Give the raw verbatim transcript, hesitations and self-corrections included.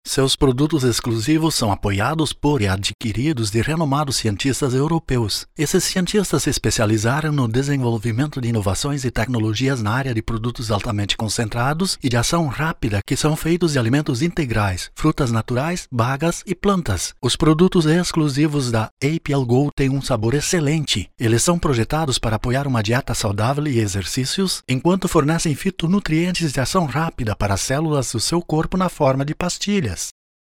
Seus produtos exclusivos são apoiados por e adquiridos de renomados cientistas europeus. Esses cientistas se especializaram no desenvolvimento de inovações e tecnologias na área de produtos altamente concentrados e de ação rápida que são feitos de alimentos integrais, frutas naturais, bagas e plantas. Os produtos exclusivos da A P L Go têm um sabor excelente. Eles são projetados para apoiar uma dieta saudável e exercícios, enquanto fornecem fitonutrientes de ação rápida para as células do seu corpo na forma de pastilhas.